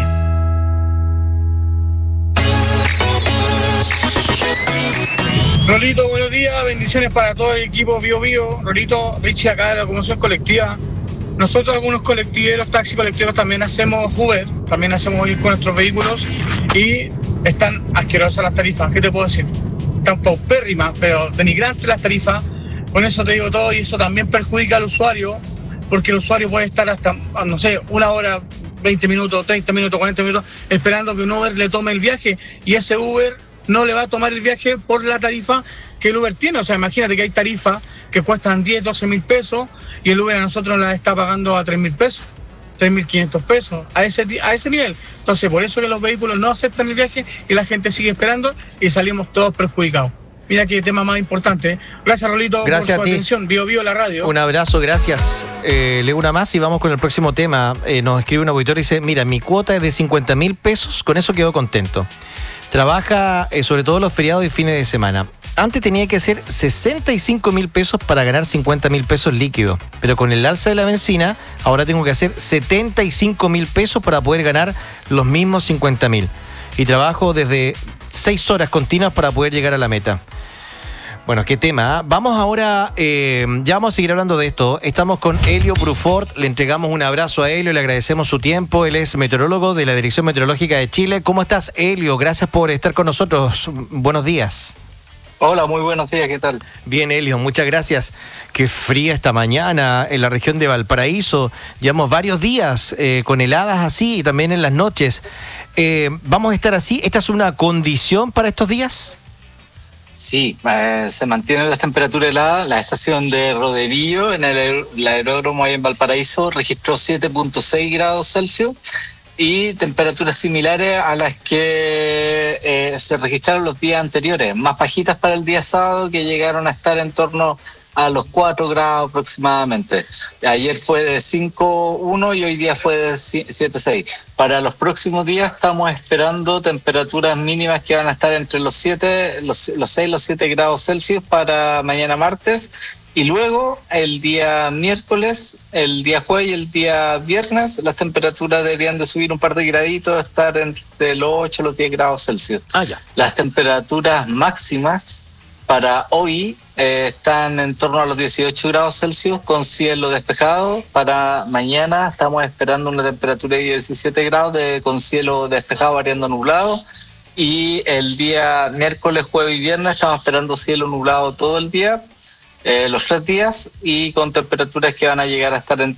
Rolito, buenos días, bendiciones para todo el equipo Bio Bio. Rolito, Richie acá de la locomoción colectiva. Nosotros algunos colectiveros, taxi colectiveros, también hacemos Uber, también hacemos ir con nuestros vehículos y están asquerosas las tarifas. ¿Qué te puedo decir? Están paupérrimas, pero denigrantes las tarifas. Con eso te digo todo y eso también perjudica al usuario, porque el usuario puede estar hasta, no sé, 1 hora, 20 minutos, 30 minutos, 40 minutos esperando que un Uber le tome el viaje y ese Uber no le va a tomar el viaje por la tarifa que el Uber tiene. O sea, imagínate que hay tarifas que cuestan 10, 12 mil pesos y el Uber a nosotros la está pagando a 3 mil pesos, 3.500 pesos, a ese nivel. Entonces, por eso que los vehículos no aceptan el viaje y la gente sigue esperando y salimos todos perjudicados. Mira qué tema más importante, ¿eh? Gracias, Rolito, gracias por su atención. Bio Bio, la radio. Un abrazo, gracias. Leo una más y vamos con el próximo tema. Nos escribe un auditor y dice, mira, mi cuota es de 50.000 pesos, con eso quedo contento. Trabaja sobre todo los feriados y fines de semana. Antes tenía que hacer 65.000 pesos para ganar 50.000 pesos líquidos, pero con el alza de la benzina, ahora tengo que hacer 75.000 pesos para poder ganar los mismos 50.000. Y trabajo desde 6 horas continuas para poder llegar a la meta. Bueno, qué tema, ¿eh? Vamos ahora, ya vamos a seguir hablando de esto. Estamos con Helio Brufort, le entregamos un abrazo a Helio, le agradecemos su tiempo. Él es meteorólogo de la Dirección Meteorológica de Chile. ¿Cómo estás, Helio? Gracias por estar con nosotros. Buenos días. Hola, muy buenos días, ¿qué tal? Bien, Helio, muchas gracias. Qué fría esta mañana en la región de Valparaíso. Llevamos varios días con heladas así y también en las noches. ¿Vamos a estar así? ¿Esta es una condición para estos días? Sí, se mantienen las temperaturas heladas. La estación de Roderillo en el aeródromo ahí en Valparaíso registró 7.6 grados Celsius y temperaturas similares a las que se registraron los días anteriores, más bajitas para el día sábado, que llegaron a estar en torno a los 4 grados aproximadamente. Ayer fue de 5.1 y hoy día fue de 7.6. Para los próximos días estamos esperando temperaturas mínimas que van a estar entre los 6 y los 7 grados Celsius para mañana martes. Y luego, el día miércoles, el día jueves y el día viernes, las temperaturas deberían de subir un par de graditos, estar entre los 8 y los 10 grados Celsius. Ya. Las temperaturas máximas para hoy están en torno a los 18 grados Celsius con cielo despejado. Para mañana estamos esperando una temperatura de 17 grados con cielo despejado variando nublado. Y el día miércoles, jueves y viernes estamos esperando cielo nublado todo el día. Los 3 días y con temperaturas que van a llegar a estar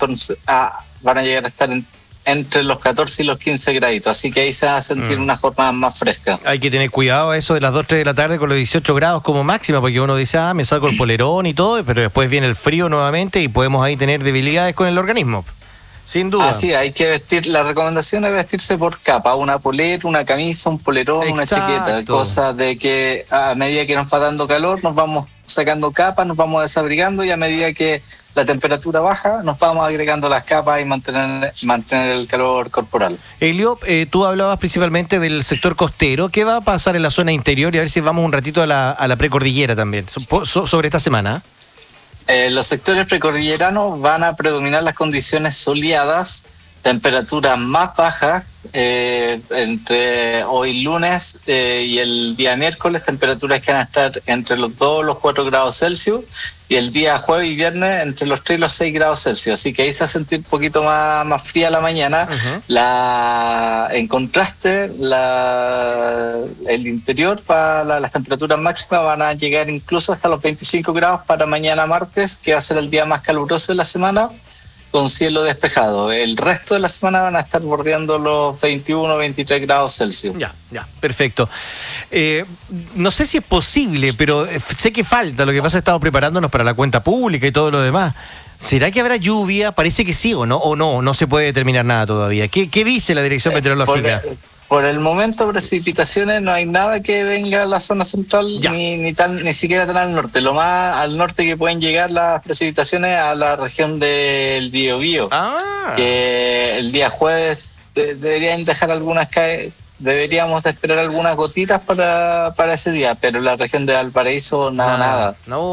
entre los 14 y los 15 graditos, así que ahí se va a sentir una jornada más fresca. Hay que tener cuidado eso de las 2, 3 de la tarde con los 18 grados como máxima, porque uno dice, me saco el polerón y todo, pero después viene el frío nuevamente y podemos ahí tener debilidades con el organismo. Sin duda. Así, hay que vestir, la recomendación es vestirse por capa, una polera, una camisa, un polerón, una chaqueta, cosa de que a medida que nos va dando calor nos vamos sacando capas, nos vamos desabrigando y a medida que la temperatura baja nos vamos agregando las capas y mantener el calor corporal. Elio, tú hablabas principalmente del sector costero. ¿Qué va a pasar en la zona interior? Y a ver si vamos un ratito a la precordillera también, sobre esta semana. Los sectores precordilleranos van a predominar las condiciones soleadas, temperaturas más bajas, entre hoy lunes y el día miércoles, temperaturas que van a estar entre los 2 y los 4 grados Celsius, y el día jueves y viernes entre los 3 y los 6 grados Celsius, así que ahí se va a sentir un poquito más fría la mañana. En contraste, el interior, las temperaturas máximas van a llegar incluso hasta los 25 grados para mañana martes, que va a ser el día más caluroso de la semana, con cielo despejado. El resto de la semana van a estar bordeando los 21 o 23 grados Celsius. Ya, perfecto. No sé si es posible, pero sé que falta. Lo que pasa es que estamos preparándonos para la cuenta pública y todo lo demás. ¿Será que habrá lluvia? Parece que sí o no se puede determinar nada todavía. ¿Qué dice la Dirección Meteorológica? Por el momento, precipitaciones no hay nada que venga a la zona central, ni siquiera tan al norte. Lo más al norte que pueden llegar las precipitaciones a la región del Biobío, que el día jueves deberían dejar deberíamos de esperar algunas gotitas para ese día, pero en la región de Valparaíso nada.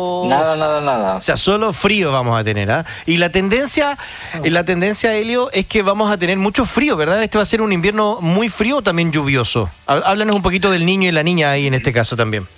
O sea, solo frío vamos a tener, ¿ah? Y la tendencia, Elio, es que vamos a tener mucho frío, ¿verdad? Este va a ser un invierno muy frío o también lluvioso. Háblanos un poquito del niño y la niña ahí en este caso también.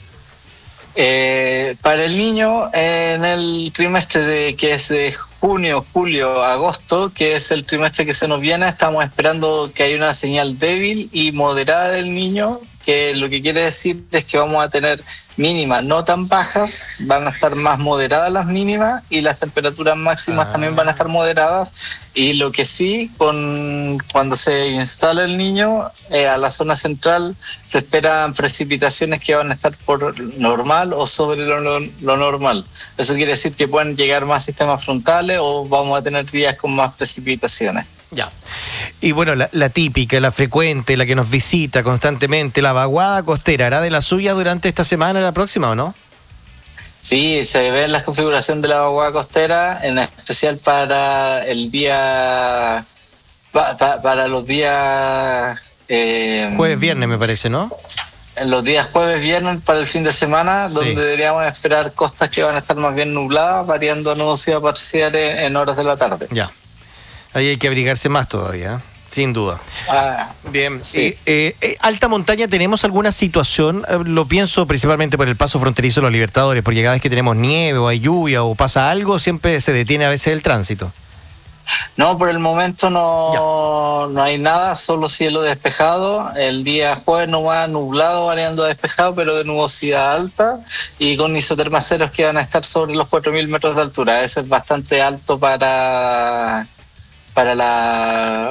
Para el niño, en el trimestre que es de junio, julio, agosto, que es el trimestre que se nos viene, estamos esperando que haya una señal débil y moderada del niño, que lo que quiere decir es que vamos a tener mínimas no tan bajas, van a estar más moderadas las mínimas y las temperaturas máximas también van a estar moderadas. Y lo que sí, cuando se instala el niño a la zona central, se esperan precipitaciones que van a estar por normal o sobre lo normal. Eso quiere decir que pueden llegar más sistemas frontales o vamos a tener días con más precipitaciones. Ya. Y bueno, la típica, la frecuente, la que nos visita constantemente, la vaguada costera, ¿hará de la suya durante esta semana, la próxima o no? Sí, se ve la configuración de la vaguada costera, en especial para el día, para los días... jueves, viernes me parece, ¿no? En los días jueves, viernes para el fin de semana, donde deberíamos esperar costas que van a estar más bien nubladas, variando nubosidad parcial en horas de la tarde. Ya. Ahí hay que abrigarse más todavía, sin duda. Bien. Sí. Alta montaña, ¿tenemos alguna situación? Lo pienso principalmente por el paso fronterizo de los Libertadores, porque cada vez que tenemos nieve o hay lluvia o pasa algo, siempre se detiene a veces el tránsito. No, por el momento no hay nada, solo cielo despejado. El día jueves no va nublado, variando a despejado, pero de nubosidad alta y con isotermas ceros que van a estar sobre los 4.000 metros de altura. Eso es bastante alto para la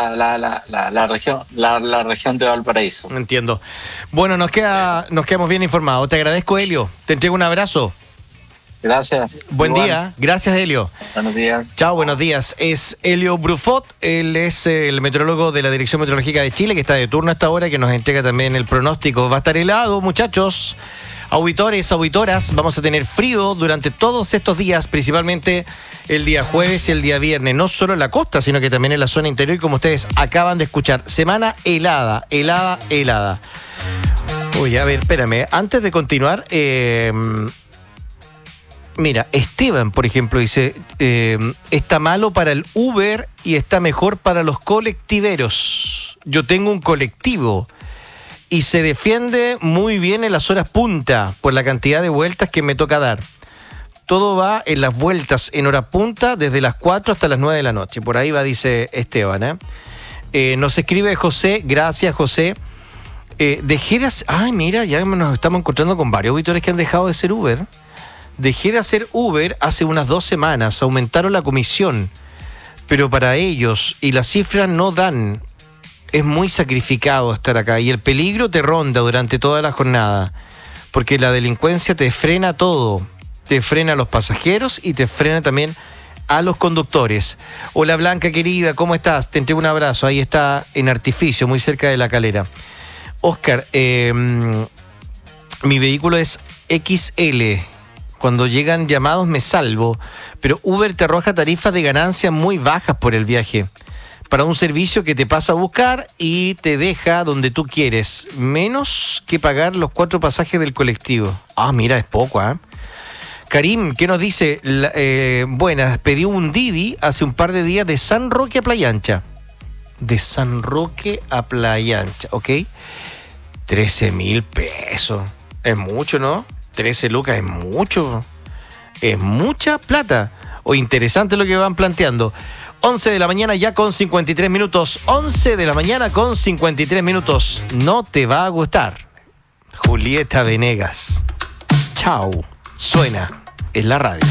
región de Valparaíso. Entiendo. Bueno, nos quedamos bien informados. Te agradezco, Elio. Te entrego un abrazo. Gracias. Buen día. Gracias, Elio. Buenos días. Chao, buenos días. Es Elio Brufot. Él es el meteorólogo de la Dirección Meteorológica de Chile, que está de turno hasta ahora, que nos entrega también el pronóstico. Va a estar helado, muchachos. Auditores, auditoras, vamos a tener frío durante todos estos días, principalmente el día jueves y el día viernes, no solo en la costa, sino que también en la zona interior, y como ustedes acaban de escuchar, semana helada. Uy, a ver, espérame, antes de continuar, mira, Esteban, por ejemplo, dice, está malo para el Uber y está mejor para los colectiveros. Yo tengo un colectivo y se defiende muy bien en las horas punta por la cantidad de vueltas que me toca dar. Todo va en las vueltas en hora punta desde las 4 hasta las 9 de la noche. Por ahí va, dice Esteban. Nos escribe José, gracias José. Dejé de hacer... Ay, mira, ya nos estamos encontrando con varios auditores que han dejado de ser Uber. Dejé de hacer Uber hace unas 2 semanas. Aumentaron la comisión, pero para ellos, y las cifras no dan. Es muy sacrificado estar acá y el peligro te ronda durante toda la jornada, porque la delincuencia te frena todo. Te frena a los pasajeros y te frena también a los conductores. Hola Blanca querida, ¿cómo estás? Te entrego un abrazo. Ahí está en Artificio, muy cerca de La Calera. Oscar, mi vehículo es XL. Cuando llegan llamados me salvo, pero Uber te arroja tarifas de ganancia muy bajas por el viaje. Para un servicio que te pasa a buscar y te deja donde tú quieres, menos que pagar los 4 pasajes del colectivo. Ah, mira, es poco, ¿ah? Karim, ¿qué nos dice? Buenas, pedí un Didi hace un par de días de San Roque a Playa Ancha. De San Roque a Playa Ancha, ¿ok? 13.000 pesos. Es mucho, ¿no? 13 lucas es mucho. Es mucha plata. O interesante lo que van planteando. 11 de la mañana ya con 53 minutos. 11 de la mañana con 53 minutos. No te va a gustar. Julieta Venegas. Chao. Suena en la radio.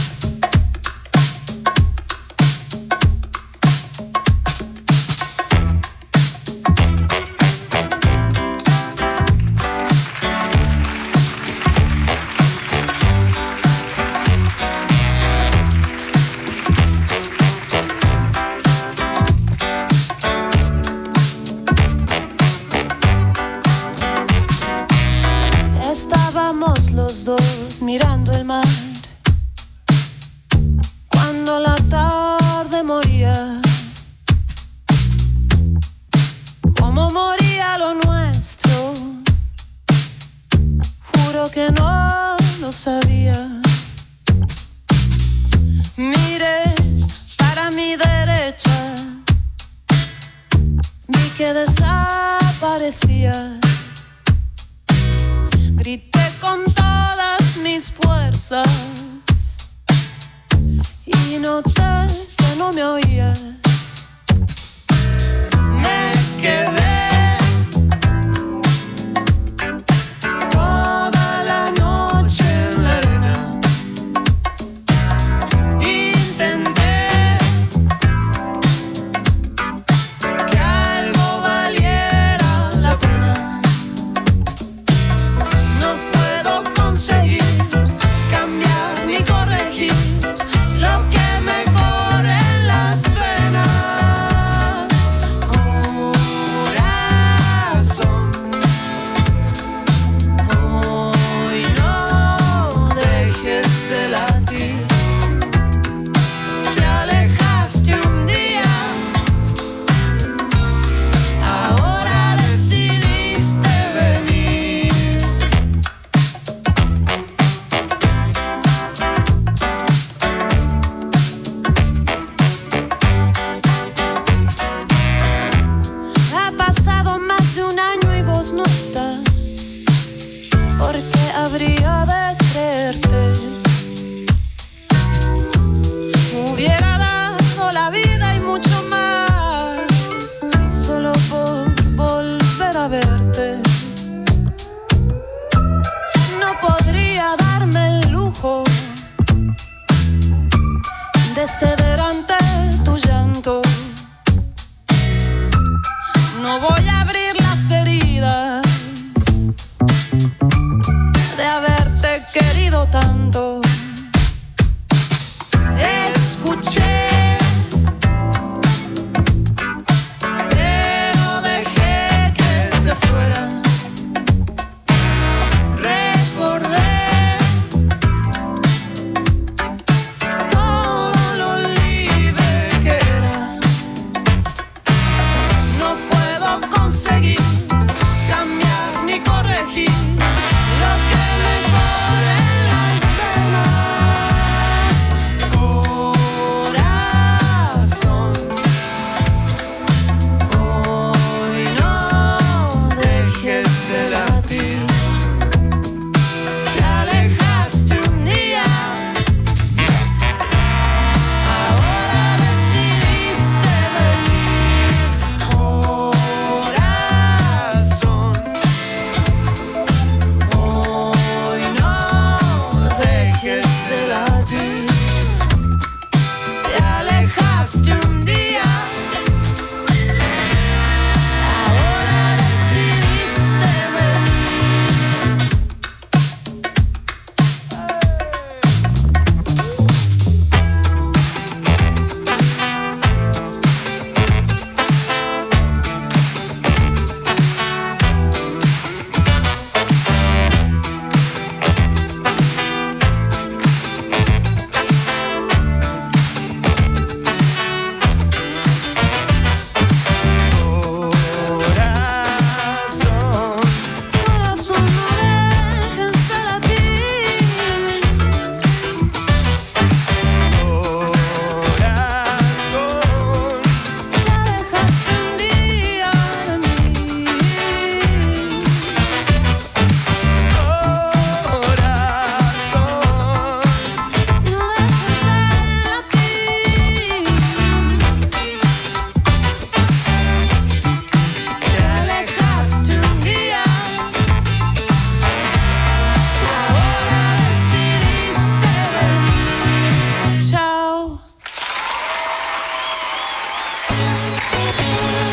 Estábamos los dos mirando el mar cuando la tarde moría. Como moría lo nuestro, juro que no lo sabía. Miré para mi derecha, vi que desaparecías. Grité con todas mis fuerzas y noté que no me oías. Me quedé toda la noche en la arena. Intenté que algo valiera la pena. No puedo conseguir cambiar ni corregir lo que me corre en las venas. Corazón, hoy no dejes de latir. Te alejaste un día, ahora decidiste venir. Ha pasado más de un año y vos no estás. ¿Por qué habría de creerte? Hubiera dado la vida y mucho más solo por volver a verte. No podría darme el lujo de ceder ante tu llanto. No voy a abrir las heridas de haberte querido tanto. Escuché, pero dejé que se fuera. Recordé todo lo libre que era.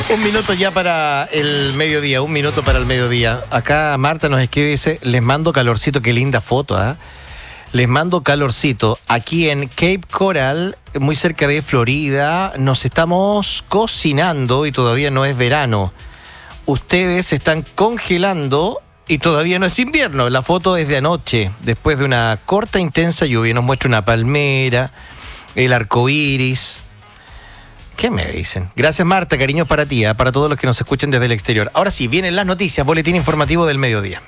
Un minuto ya para el mediodía, un minuto para el mediodía. Acá Marta nos escribe y dice, les mando calorcito, qué linda foto, ¿eh? Les mando calorcito. Aquí en Cape Coral, muy cerca de Florida, nos estamos cocinando y todavía no es verano. Ustedes están congelando y todavía no es invierno. La foto es de anoche, después de una corta, intensa lluvia. Nos muestra una palmera, el arco iris. ¿Qué me dicen? Gracias, Marta, cariños para ti, para todos los que nos escuchan desde el exterior. Ahora sí, vienen las noticias, boletín informativo del mediodía.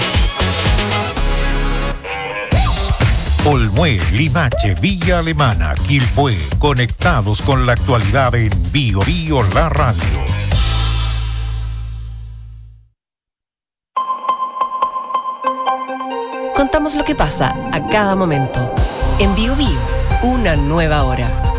Olmué, Limache, Villa Alemana, Quilpué, conectados con la actualidad en Bio Bio La Radio. Contamos lo que pasa a cada momento. En Bio Bio, una nueva hora.